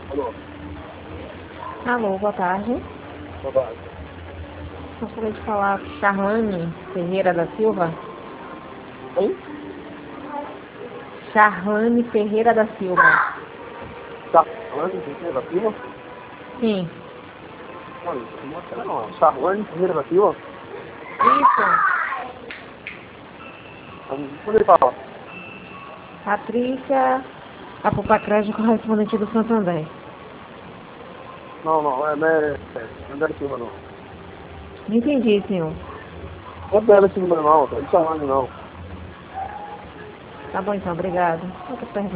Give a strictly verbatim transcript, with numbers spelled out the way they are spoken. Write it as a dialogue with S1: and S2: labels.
S1: Alô,
S2: Alô, boa tarde.
S1: boa tarde.
S2: Gostaria de falar com Charlane Ferreira da Silva.
S1: Hein?
S2: Charlane Ferreira da Silva.
S1: Charlane Ferreira da Silva?
S2: Sim.
S1: Olha, não, não. Charlane Ferreira da Silva?
S2: Isso.
S1: Onde ele fala?
S2: Patrícia Apupacrégio, correspondente do Santander.
S1: Não, não, é, não é, não é da Silva, não.
S2: Não entendi, senhor.
S1: Não é da Silva, não, é de Charlane, não.
S2: Tá bom então, obrigado. Outra pergunta.